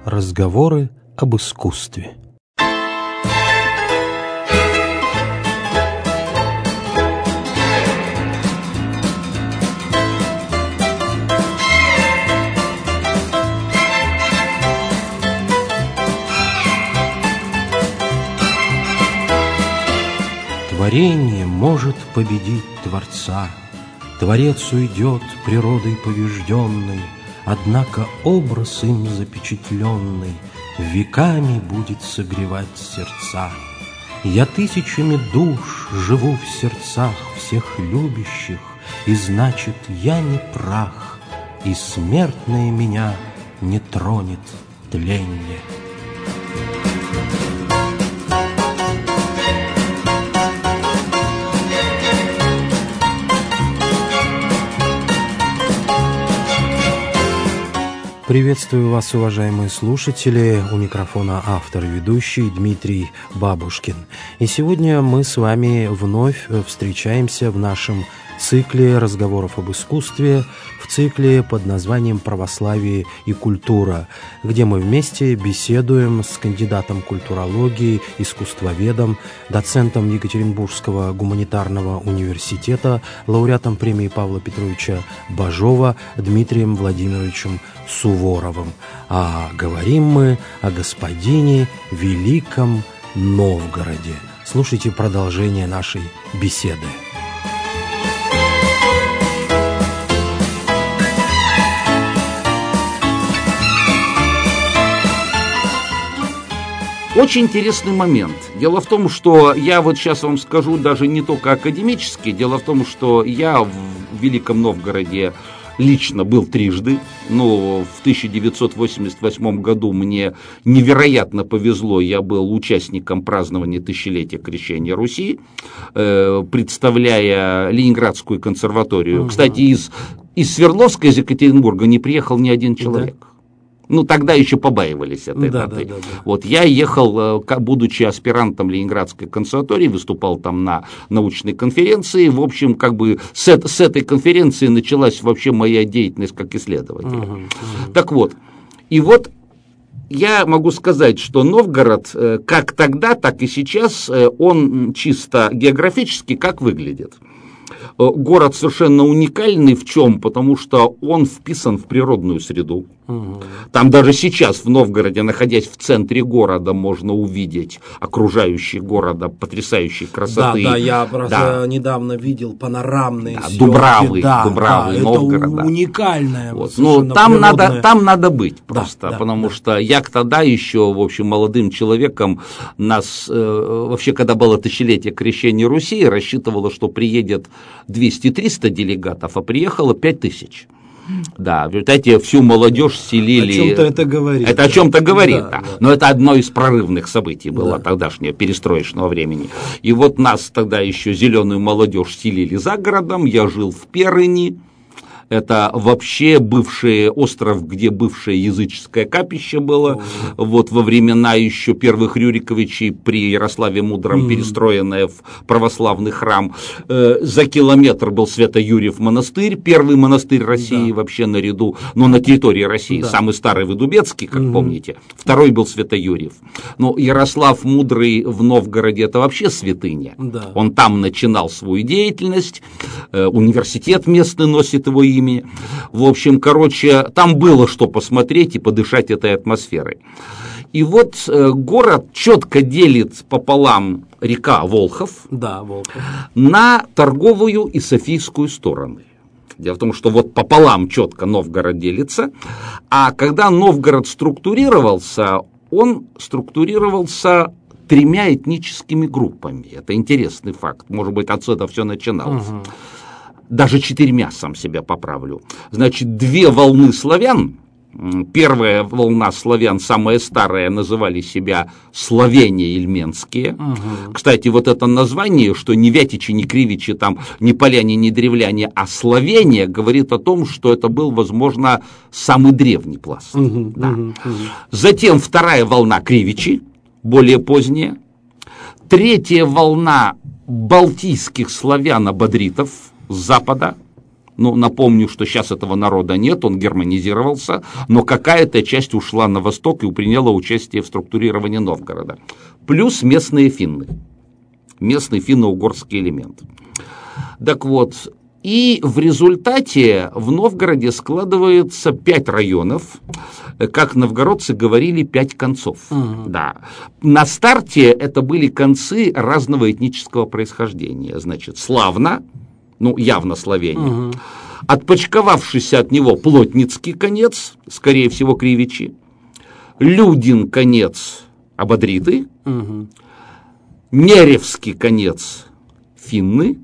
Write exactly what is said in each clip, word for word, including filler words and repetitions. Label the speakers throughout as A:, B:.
A: Разговоры об искусстве. Творение может победить Творца. Творец уйдет природой побежденной, однако образ им запечатленный веками будет согревать сердца. Я тысячами душ живу в сердцах всех любящих, и значит, я не прах, и смертное меня не тронет тленье. Приветствую вас, уважаемые слушатели. У микрофона автор и ведущий Дмитрий Бабушкин. И сегодня мы с вами вновь встречаемся в нашем цикле разговоров об искусстве, в цикле под названием «Православие и культура», где мы вместе беседуем с кандидатом культурологии, искусствоведом, доцентом Екатеринбургского гуманитарного университета, лауреатом премии Павла Петровича Бажова Дмитрием Владимировичем Суворовым. А говорим мы о господине Великом Новгороде. Слушайте продолжение нашей беседы.
B: Очень интересный момент. Дело в том, что я вот сейчас вам скажу даже не только академически. Дело в том, что я в Великом Новгороде лично был трижды. Но в тысяча девятьсот восемьдесят восьмом году мне невероятно повезло. Я был участником празднования тысячелетия крещения Руси, представляя Ленинградскую консерваторию. Угу. Кстати, из, из Свердловска, из Екатеринбурга не приехал ни один человек. Да. Ну, тогда еще побаивались этой
A: да,
B: даты.
A: Да, да, да.
B: Вот я ехал, будучи аспирантом Ленинградской консерватории, выступал там на научной конференции. В общем, как бы с, с этой конференции началась вообще моя деятельность как исследователя. Угу, угу. Так вот, и вот я могу сказать, что Новгород, как тогда, так и сейчас, он чисто географически как выглядит. Город совершенно уникальный в чем? Потому что он вписан в природную среду. Угу. Там даже сейчас в Новгороде, находясь в центре города, можно увидеть окружающий города потрясающей красоты.
A: Да, да, я просто да. недавно видел панорамные
B: да,
A: съемки.
B: Дубравы,
A: да,
B: Дубравы
A: да,
B: Новгорода.
A: Это уникальное.
B: Вот. Ну, там надо, там надо быть просто,
A: да, да,
B: потому
A: да.
B: что я тогда еще, в общем, молодым человеком, нас, э, вообще, когда было тысячелетие крещения Руси, рассчитывало, что приедет двести-триста делегатов, а приехало пять тысяч. Да, в результате всю молодежь селили.
A: О чем-то это говорит.
B: Это о чем-то говорит,
A: да,
B: да.
A: Да.
B: Но это одно из прорывных событий было
A: да.
B: тогдашнего перестроечного времени. И вот нас тогда еще зеленую молодежь селили за городом. Я жил в Перыне. Это вообще бывший остров, где бывшее языческое капище было, О. вот во времена еще первых Рюриковичей при Ярославе Мудром, mm. перестроенное в православный храм. Э, за километр был Свято-Юрьев монастырь, первый монастырь России да. вообще наряду, но на территории России, да. самый старый Выдубецкий, как mm. помните, второй был Свято-Юрьев. Но Ярослав Мудрый в Новгороде это вообще святыня. Да. Он там начинал свою деятельность, э, университет местный носит его имя. Ими. В общем, короче, там было что посмотреть и подышать этой атмосферой. И вот э, город четко делит пополам река Волхов,
A: да, Волхов.
B: на торговую и софийскую стороны. Дело в том, что вот пополам четко Новгород делится, а когда Новгород структурировался, он структурировался тремя этническими группами. Это интересный факт, может быть, отсюда все начиналось. Угу. Даже четырьмя, сам себя поправлю. Значит, две волны славян. Первая волна славян, самая старая, называли себя славяне ильменские. Угу. Кстати, вот это название, что ни вятичи, ни кривичи, там, ни поляне, ни древляне, а славяне, говорит о том, что это был, возможно, самый древний пласт. Угу, да. угу, угу. Затем вторая волна кривичи, более поздняя. Третья волна балтийских славян-абадритов с запада. Ну, напомню, что сейчас этого народа нет, он германизировался, но какая-то часть ушла на восток и приняла участие в структурировании Новгорода. Плюс местные финны, местный финно-угорский элемент. Так вот, и в результате в Новгороде складывается пять районов, как новгородцы говорили, пять концов. Uh-huh. Да. На старте это были концы разного этнического происхождения. Значит, Славна, ну, явно Словения. Uh-huh. Отпочковавшийся от него Плотницкий конец, скорее всего, кривичи. Людин конец, ободриты. Uh-huh. Неревский конец, финны.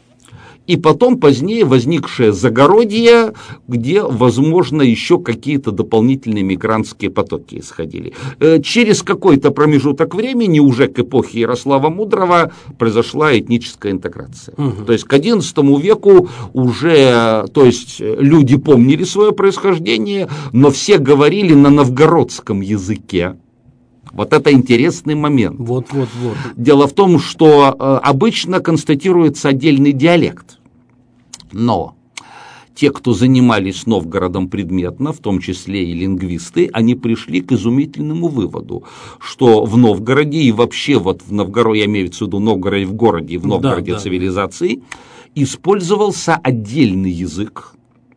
B: И потом позднее возникшее Загородье, где, возможно, еще какие-то дополнительные мигрантские потоки исходили. Через какой-то промежуток времени, уже к эпохе Ярослава Мудрого, произошла этническая интеграция. Угу. То есть к одиннадцатому веку уже, то есть люди помнили свое происхождение, но все говорили на новгородском языке. Вот это интересный момент.
A: Вот, вот, вот.
B: Дело в том, что э, обычно констатируется отдельный диалект. Но те, кто занимались Новгородом предметно, в том числе и лингвисты, они пришли к изумительному выводу, что в Новгороде и вообще вот в Новгороде, я имею в виду Новгороде в городе и в Новгороде да, цивилизации, да. использовался отдельный язык,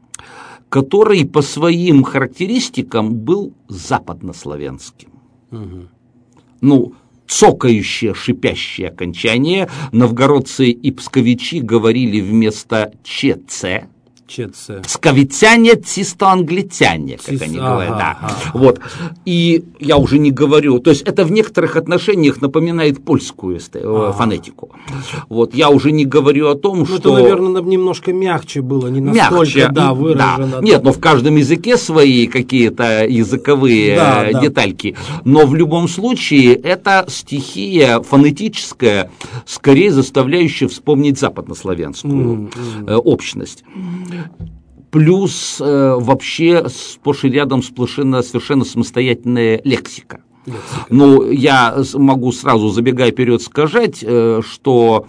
B: который по своим характеристикам был западнославянским. Угу. Ну, цокающее, шипящее окончание. Новгородцы и псковичи говорили вместо «чеце».
A: Четце.
B: Псковитяне, цистоанглитяне, как Цис... они говорят. Ага, да. ага. Вот. И я уже не говорю, то есть это в некоторых отношениях напоминает польскую ага. фонетику. Вот. Я уже не говорю о том, ну, что...
A: Это, наверное, немножко мягче было, не настолько
B: мягче,
A: да, выражено.
B: Да. Нет, но в каждом языке свои какие-то языковые да, детальки. Да. Но в любом случае это стихия фонетическая, скорее заставляющая вспомнить западнославянскую mm-hmm. общность. Плюс э, вообще сплошь и рядом сплошена совершенно самостоятельная лексика. лексика. Ну, я могу сразу, забегая вперед, сказать, э, что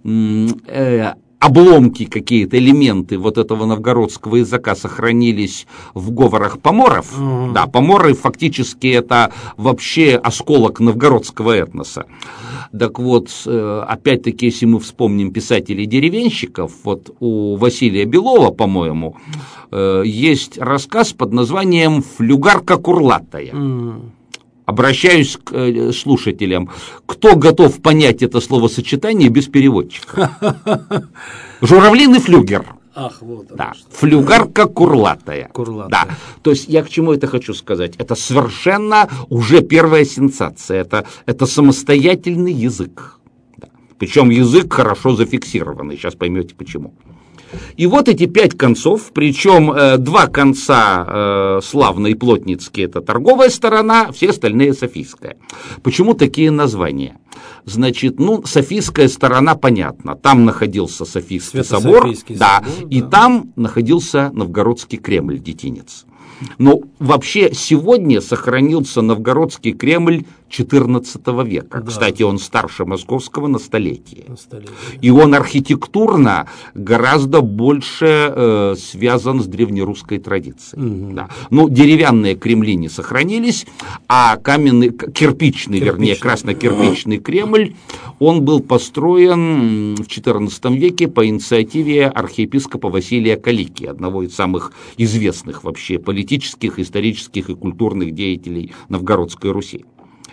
B: э, обломки какие-то, элементы вот этого новгородского языка сохранились в говорах поморов. Mm-hmm. Да, поморы фактически это вообще осколок новгородского этноса. Так вот, опять-таки, если мы вспомним писателей-деревенщиков, вот у Василия Белова, по-моему, есть рассказ под названием «Флюгарка курлатая». Mm. Обращаюсь к слушателям. Кто готов понять это словосочетание без переводчика? Журавлиный флюгер.
A: Ах, вот
B: да. Флюгарка курлатая.
A: Курлатая.
B: Да. То есть я к чему это хочу сказать? Это совершенно уже первая сенсация. Это, это самостоятельный язык. Да. Причем язык хорошо зафиксированный. Сейчас поймете почему. И вот эти пять концов, причем э, два конца э, Славна и Плотницкий – это торговая сторона, все остальные – софийская. Почему такие названия? Значит, ну, софийская сторона, понятно, там находился Софийский собор, да, собор, и да. там находился Новгородский Кремль, детинец. Но вообще сегодня сохранился Новгородский Кремль четырнадцатого века. Да. Кстати, он старше Московского на столетие. На столетие. И он архитектурно гораздо больше э, связан с древнерусской традицией. Угу. Да. Ну, деревянные Кремли не сохранились, а каменный, кирпичный, кирпичный. вернее, красно-кирпичный Кремль, он был построен в четырнадцатом веке по инициативе архиепископа Василия Калики, одного из самых известных вообще политических, исторических и культурных деятелей Новгородской Руси.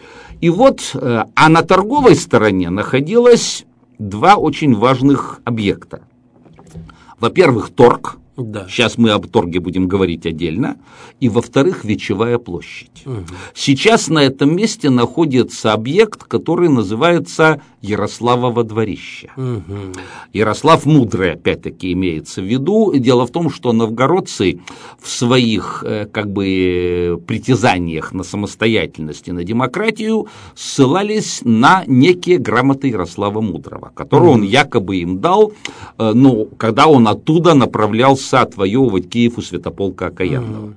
B: И вот, а на торговой стороне находилось два очень важных объекта. Во-первых, торг. Да. Сейчас мы об торге будем говорить отдельно. И, во-вторых, Вечевая площадь. Угу. Сейчас на этом месте находится объект, который называется Ярославово дворище. Угу. Ярослав Мудрый, опять-таки, имеется в виду. Дело в том, что новгородцы в своих как бы притязаниях на самостоятельность и на демократию ссылались на некие грамоты Ярослава Мудрого, которые угу. он якобы им дал, ну, когда он оттуда направлялся отвоевывать Киев у святополка Окаянного. Mm-hmm.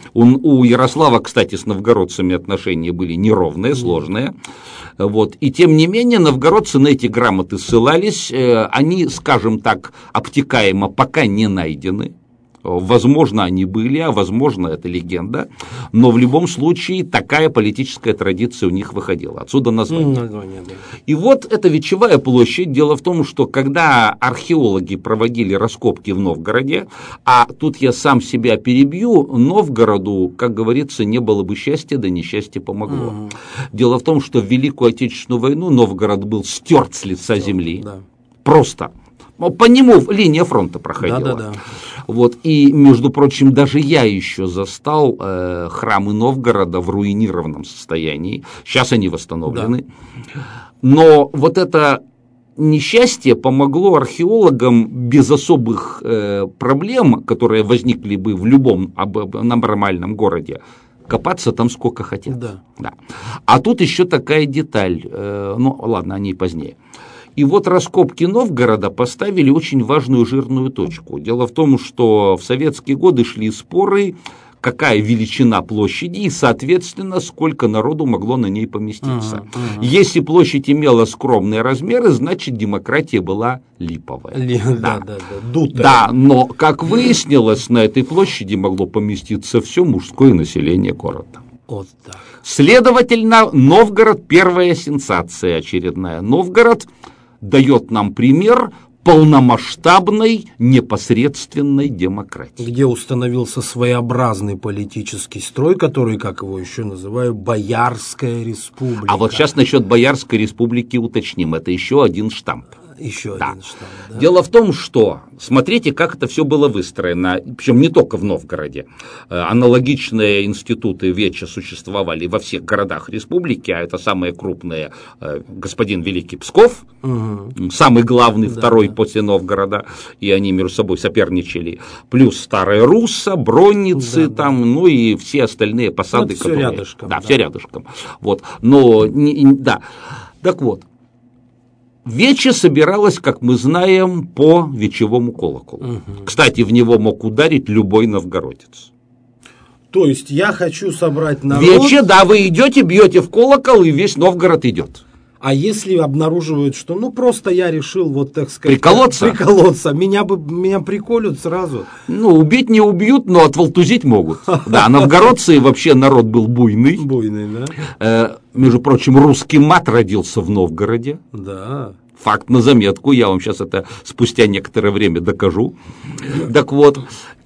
B: У, у Ярослава, кстати, с новгородцами отношения были неровные, сложные. Вот. И тем не менее, новгородцы на эти грамоты ссылались. Они, скажем так, обтекаемо пока не найдены. Возможно, они были, а возможно, это легенда. Но в любом случае такая политическая традиция у них выходила. Отсюда название. название да. И вот эта Вечевая площадь. Дело в том, что когда археологи проводили раскопки в Новгороде, а тут я сам себя перебью, Новгороду, как говорится, не было бы счастья, да несчастье помогло. Mm. Дело в том, что в Великую Отечественную войну Новгород был стерт с лица Все, земли. Да. Просто. По нему линия фронта проходила. Да, да, да. Вот, и, между прочим, даже я еще застал э, храмы Новгорода в руинированном состоянии. Сейчас они восстановлены. Да. Но вот это несчастье помогло археологам без особых э, проблем, которые возникли бы в любом об, нормальном городе, копаться там сколько хотят. Да. Да. А тут еще такая деталь. Э, ну, ладно, о ней позднее. И вот раскопки Новгорода поставили очень важную жирную точку. Дело в том, что в советские годы шли споры, какая величина площади и, соответственно, сколько народу могло на ней поместиться. Uh-huh, uh-huh. Если площадь имела скромные размеры, значит, демократия была липовая. Ли, да, да, да, дутая. Да, но, как выяснилось, на этой площади могло поместиться все мужское население города. Вот так. Следовательно, Новгород – первая сенсация очередная. Новгород дает нам пример полномасштабной непосредственной демократии.
A: Где установился своеобразный политический строй, который, как его еще называют, Боярская республика.
B: А вот сейчас насчет Боярской республики уточним. Это еще один штамп.
A: Еще
B: да.
A: один штамп. Да?
B: Дело в том, что, смотрите, как это все было выстроено, причем не только в Новгороде. Аналогичные институты Веча существовали во всех городах республики, а это самые крупные, господин Великий Псков, угу. самый главный, да, второй да. после Новгорода, и они между собой соперничали, плюс Старая Русса, Бронницы, да, там, да. ну и все остальные посады,
A: вот которые... Все рядышком.
B: Да, да, все рядышком. Вот. Но, не, да. Так вот, Вече собиралось, как мы знаем, по вечевому колоколу. Угу. Кстати, в него мог ударить любой новгородец.
A: То есть я хочу собрать народ...
B: Вече, да, вы идете, бьете в колокол, и весь Новгород идет.
A: А если обнаруживают, что ну просто я решил, вот так сказать,
B: приколоться,
A: приколоться меня, бы, меня приколют сразу.
B: Ну, убить не убьют, но отволтузить могут. Да, новгородцы вообще народ был буйный.
A: Буйный, да.
B: Э, между прочим, русский мат родился в Новгороде.
A: Да.
B: Факт на заметку, я вам сейчас это спустя некоторое время докажу. Так вот,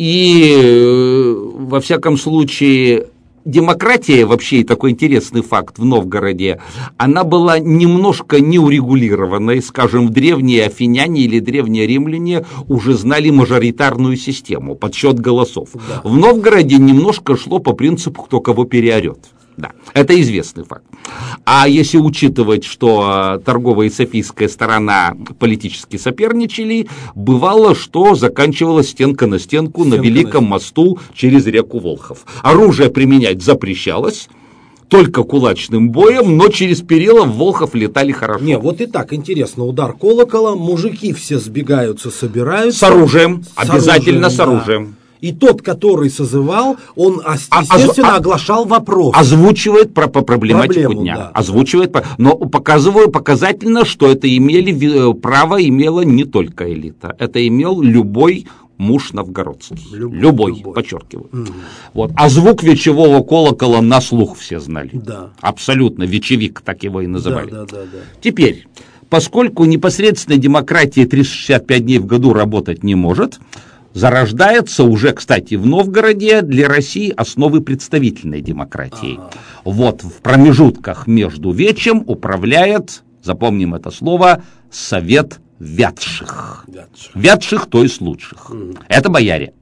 B: и во всяком случае... Демократия, вообще такой интересный факт в Новгороде, она была немножко неурегулированной, скажем, в древние афиняне или древние римляне уже знали мажоритарную систему, подсчет голосов. Да. В Новгороде немножко шло по принципу, кто кого переорет. Да, это известный факт. А если учитывать, что торговая и софийская сторона политически соперничали, бывало, что заканчивалась стенка на стенку стенка на Великом на... мосту через реку Волхов. Оружие применять запрещалось, только кулачным боем, но через перила в Волхов летали хорошо.
A: Не, вот и так интересно, удар колокола, мужики все сбегаются, собираются.
B: С оружием, с обязательно оружием, с оружием. Да.
A: И тот, который созывал, он, естественно, а, оглашал вопрос.
B: Озвучивает про, про проблематику Проблему, дня. Да. Озвучивает, но показываю показательно, что это имели, право имела не только элита. Это имел любой муж новгородский. Любой, любой, любой. подчеркиваю. Угу. Вот. А звук вечевого колокола на слух все знали. Да. Абсолютно. Вечевик, так его и называли. Да, да, да, да. Теперь, поскольку непосредственная демократия триста шестьдесят пять дней в году работать не может, зарождается уже, кстати, в Новгороде для России основы представительной демократии. Ага. Вот в промежутках между Вечем управляет, запомним это слово, Совет Вятших. Вятших, Вятших то есть лучших. Угу. Это бояре.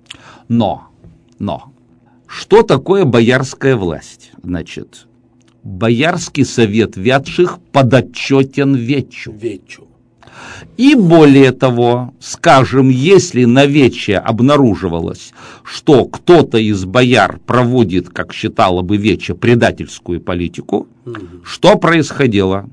B: Но, но, что такое боярская власть? Значит, Боярский совет Вятших подотчетен Вечу. Вечу. И более того, скажем, если на Вече обнаруживалось, что кто-то из бояр проводит, как считала бы Вече, предательскую политику, угу. что происходило?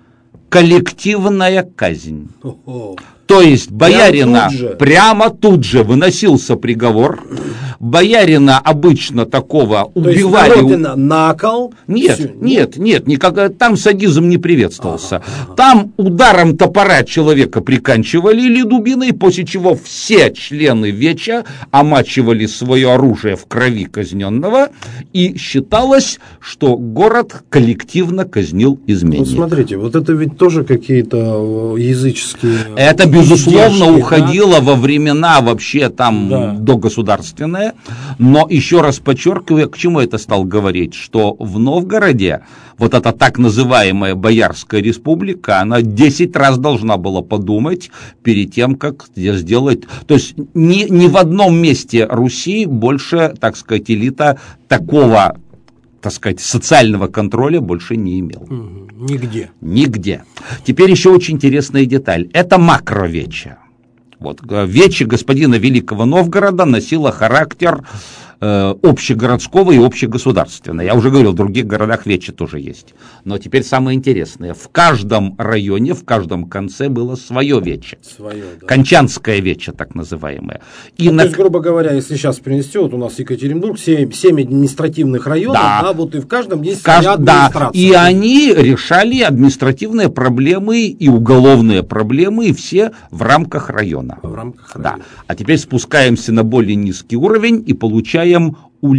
B: Коллективная казнь. О-о. То есть боярина прямо тут, прямо тут же выносился приговор, боярина обычно такого
A: То
B: убивали.
A: Есть на, на кол?
B: Нет,
A: Все.
B: нет, нет, никак, там садизм не приветствовался.
A: Ага, ага.
B: Там ударом топора человека приканчивали или дубиной, после чего все члены веча омачивали свое оружие в крови казненного, и считалось, что город коллективно казнил изменника.
A: Вот смотрите, вот это ведь тоже какие-то языческие...
B: Это, безусловно,
A: издержки,
B: уходило, да? Во времена вообще там, да, догосударственные. Но еще раз подчеркиваю, к чему это стал говорить, что в Новгороде вот эта так называемая Боярская республика, она десять раз должна была подумать перед тем, как сделать... То есть ни, ни в одном месте Руси больше, так сказать, элита такого, так сказать, социального контроля больше не имел.
A: Нигде.
B: Нигде. Теперь еще очень интересная деталь. Это макровече. Вот, вече господина Великого Новгорода носило характер э, общегородского и общегосударственного. Я уже говорил, в других городах вече тоже есть. Но теперь самое интересное. В каждом районе, в каждом конце было свое вече. Свое, да. Кончанское вече, так называемое. И
A: ну,
B: на...
A: То есть, грубо говоря, если сейчас принести, вот у нас Екатеринбург, семь, семь административных районов, да. Да, вот и в каждом есть
B: Кажд...
A: своя администрация.
B: Да. И они решали административные проблемы и уголовные проблемы, и все в рамках района.
A: В рамках
B: да. А теперь спускаемся на более низкий уровень и получаем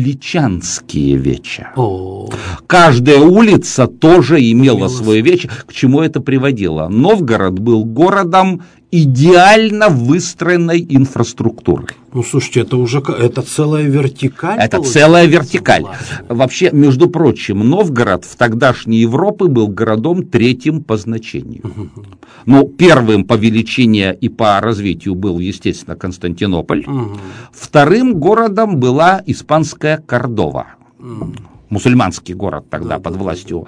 B: уличанские веча. О. Каждая улица тоже имела, имела свое вече. К чему это приводило? Новгород был городом идеально выстроенной инфраструктурой.
A: Ну, слушайте, это уже это целая вертикаль.
B: Это получается? Целая вертикаль. Вообще, между прочим, Новгород в тогдашней Европе был городом третьим по значению. Угу. Ну, первым по величине и по развитию был, естественно, Константинополь. Угу. Вторым городом была испанская Кордова. Угу. Мусульманский город тогда, да, под властью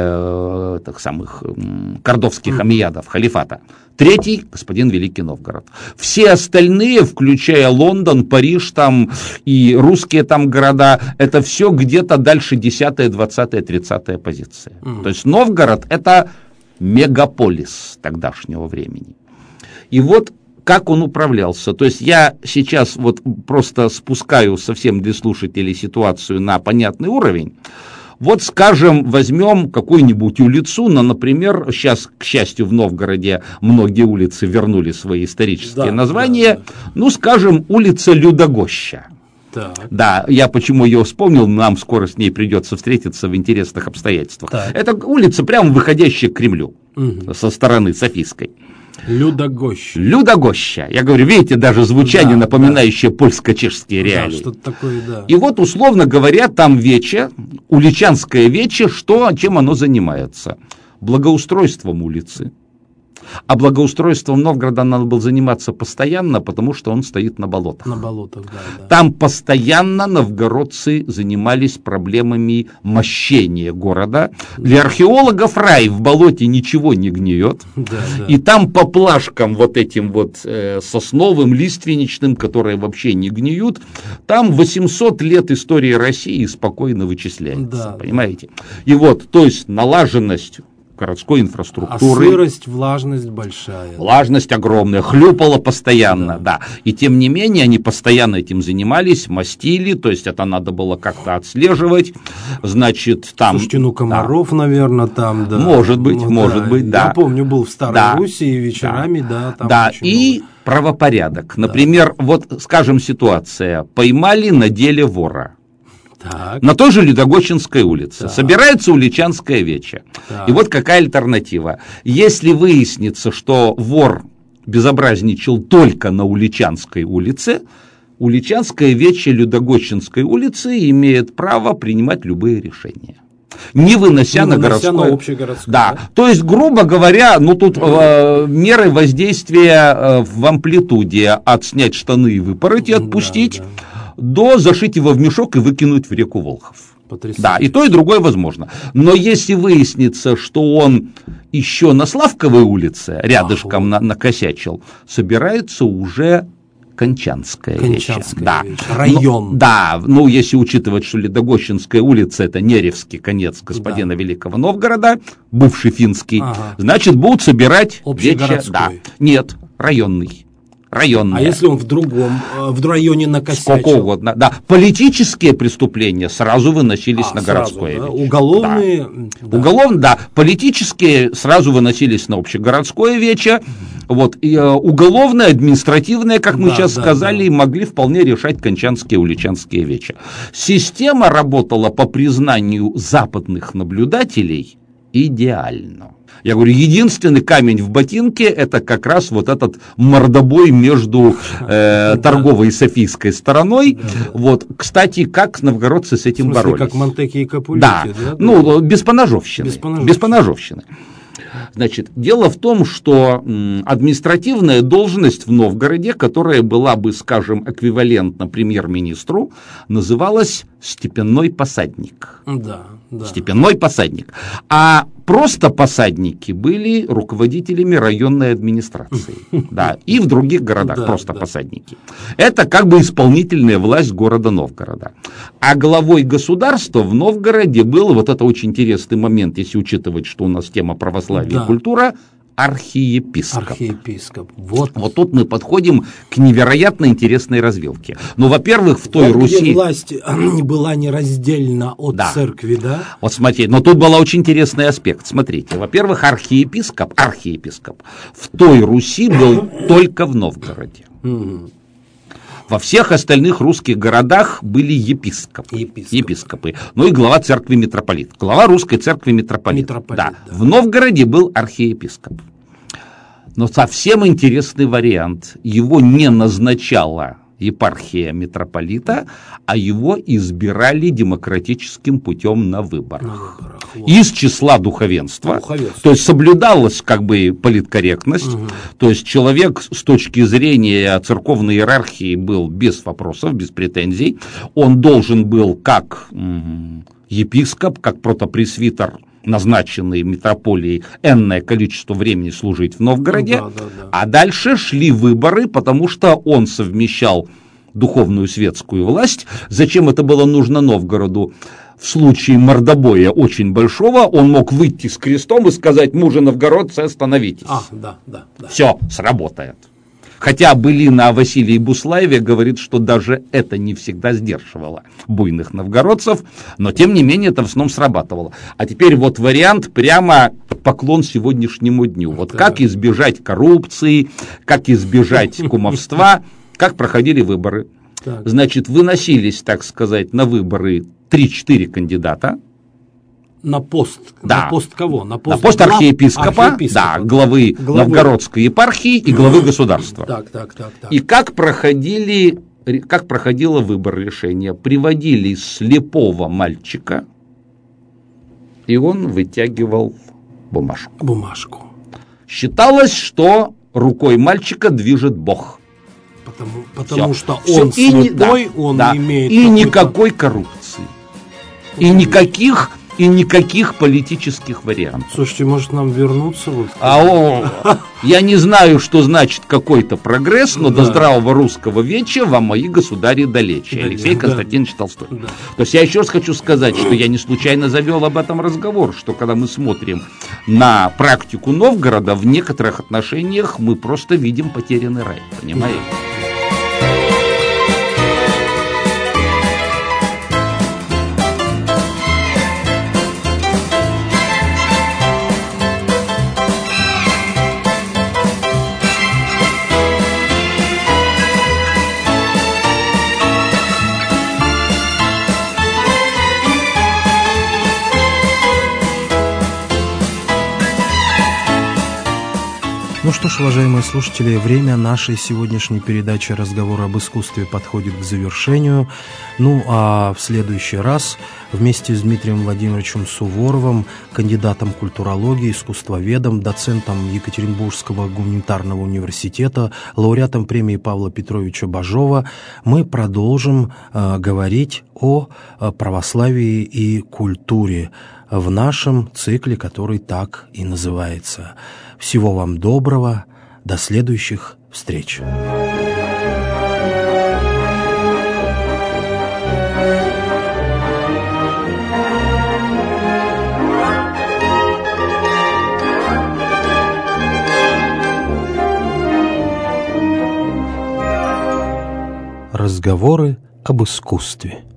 B: э, так самых э, кордовских омейядов, халифата. Третий – господин Великий Новгород. Все остальные, включая Лондон, Париж там и русские там города, это все где-то дальше десятая, двадцатая, тридцатая позиция. Mm. То есть Новгород – это мегаполис тогдашнего времени. И вот как он управлялся. То есть я сейчас вот просто спускаю совсем для слушателей ситуацию на понятный уровень. Вот, скажем, возьмем какую-нибудь улицу, но, например, сейчас, к счастью, в Новгороде многие улицы вернули свои исторические да, названия. Да, да. Ну, скажем, улица Людогоща. Так. Да, я почему ее вспомнил, нам скоро с ней придется встретиться в интересных обстоятельствах. Так. Это улица, прямо выходящая к Кремлю, угу. со стороны Софийской.
A: Людогоща.
B: Людогоща. Я говорю, видите, даже звучание, да, напоминающее да. польско-чешские реалии.
A: Да, что-то такое, да.
B: И вот, условно говоря, там вече, уличанское вече, что, чем оно занимается? Благоустройством улицы. А благоустройством Новгорода надо было заниматься постоянно, потому что он стоит на болотах.
A: На болотах, да, да.
B: Там постоянно новгородцы занимались проблемами мощения города. Для археологов рай, в болоте ничего не гниет. Да, да. И там по плашкам вот этим вот э, сосновым, лиственничным, которые вообще не гниют, там восемьсот лет истории России спокойно вычисляется. Да, понимаете? Да. И вот, то есть налаженность городской инфраструктуры.
A: А сырость, влажность большая.
B: Влажность огромная, хлюпала постоянно, да. да. И тем не менее, они постоянно этим занимались, мастили, то есть это надо было как-то отслеживать, значит, там...
A: Слушайте, ну, Комаров, да. наверное, там, да.
B: Может быть, ну, может да. быть, да.
A: Я помню, был в Старой
B: да.
A: Руси, и вечерами, да,
B: да
A: там
B: Да,
A: очень
B: и
A: много.
B: Правопорядок. Например, да. вот, скажем, ситуация. Поймали на деле вора. Так. На той же Людогощенской улице. Так. Собирается уличанское вече. Так. И вот какая альтернатива. Если выяснится, что вор безобразничал только на Уличанской улице, Уличанское вече Людогощенской улицы имеет право принимать любые решения. Не вынося, не на, вынося городское... на общегородское. Да. да. То есть, грубо говоря, ну тут э, меры воздействия э, в амплитуде от снять штаны и выпороть и отпустить, да, да. до зашить его в мешок и выкинуть в реку Волхов. Потрясающе. Да, и то, и другое возможно. Но если выяснится, что он еще на Славковой улице рядышком на, накосячил, собирается уже Кончанская вече. Да.
A: Район.
B: Ну, да, ну если учитывать, что Людогощенская улица это Неревский конец господина да. Великого Новгорода, бывший финский, ага. значит будут собирать вече. Да. Нет, районный. районное.
A: А если он в другом, в районе накосячил?
B: Сколько угодно, да. Политические преступления сразу выносились а, на городское.
A: Сразу, да? Уголовные?
B: Да. Да. Уголовные, да. Политические сразу выносились на общегородское вече. Вот. И, uh, уголовные, административные, как мы да, сейчас да, сказали, да. могли вполне решать кончанские, уличанские веча. Система работала по признанию западных наблюдателей идеально. Я говорю, единственный камень в ботинке — это как раз вот этот мордобой между э, торговой и софийской стороной. Да, да. Вот, кстати, как новгородцы с этим в смысле, боролись?
A: Как Монтеки и Капулети,
B: да?
A: да?
B: Ну, без поножовщины.
A: Без поножовщины.
B: Без поножовщины. Значит, дело в том, что м, административная должность в Новгороде, которая была бы, скажем, эквивалентна премьер-министру, называлась степенной посадник.
A: Да, да.
B: Степенной посадник. А просто посадники были руководителями районной администрации. Да, и в других городах да, просто да. посадники. Это как бы исполнительная власть города Новгорода. А главой государства в Новгороде был, вот это очень интересный момент, если учитывать, что у нас тема православия да. и культура, архиепископ.
A: Архиепископ. Вот.
B: Вот тут мы подходим к невероятно интересной развилке. Ну, во-первых, в той
A: вот
B: Руси...
A: где власть была нераздельна от да. церкви, да?
B: Вот смотрите, но тут был очень интересный аспект. Смотрите, во-первых, архиепископ, архиепископ в той Руси был только в Новгороде.
A: Угу.
B: Во всех остальных русских городах были епископы.
A: Епископы.
B: епископы. Ну и глава церкви митрополит. Глава русской церкви митрополит.
A: митрополит
B: да.
A: Да.
B: В Новгороде был архиепископ. Но совсем интересный вариант. Его не назначала епархия митрополита, а его избирали демократическим путем на выборах. На выборах вот. Из числа духовенства. Духовенство. То есть соблюдалась как бы политкорректность. Угу. То есть человек с точки зрения церковной иерархии был без вопросов, без претензий. Он должен был как м- епископ, как протопресвитер, назначенный митрополией, энное количество времени служить в Новгороде, да, да, да. а дальше шли выборы, потому что он совмещал духовную светскую власть. Зачем это было нужно Новгороду? В случае мордобоя очень большого он мог выйти с крестом и сказать: мужи новгородцы, остановитесь.
A: А, да, да, да.
B: Все, сработает. Хотя былина о Василии Буслаеве говорит, что даже это не всегда сдерживало буйных новгородцев, но тем не менее это в основном срабатывало. А теперь вот вариант прямо поклон сегодняшнему дню. Вот да. как избежать коррупции, как избежать кумовства, как проходили выборы. Так. Значит, выносились, так сказать, на выборы три-четыре кандидата.
A: На пост.
B: Да.
A: На пост кого? На пост,
B: на пост
A: глав...
B: архиепископа,
A: архиепископа,
B: да, главы, главы новгородской епархии и главы государства.
A: Так, так, так, так.
B: И как проходили, как проходило выбор решения? Приводили слепого мальчика, и он вытягивал бумажку.
A: Бумажку.
B: Считалось, что рукой мальчика движет Бог.
A: Потому, потому что
B: Все.
A: он
B: Все.
A: слепой,
B: И, да,
A: он
B: да.
A: имеет...
B: И никакой коррупции. И никаких, и никаких политических вариантов.
A: Слушайте, может нам вернуться? Вот
B: а о, я не знаю, что значит какой-то прогресс, но да. до здравого русского веча вам мои государи далече. Да, Алексей да. Константинович Толстой. Да. То есть я еще раз хочу сказать, что я не случайно завел об этом разговор, что когда мы смотрим на практику Новгорода, в некоторых отношениях мы просто видим потерянный рай, понимаете?
A: Ну что ж, уважаемые слушатели, время нашей сегодняшней передачи «Разговор об искусстве» подходит к завершению. Ну а в следующий раз вместе с Дмитрием Владимировичем Суворовым, кандидатом культурологии, искусствоведом, доцентом Екатеринбургского гуманитарного университета, лауреатом премии Павла Петровича Бажова, мы продолжим э, говорить о э, православии и культуре в нашем цикле, который так и называется. Всего вам доброго, до следующих встреч. Разговоры об искусстве.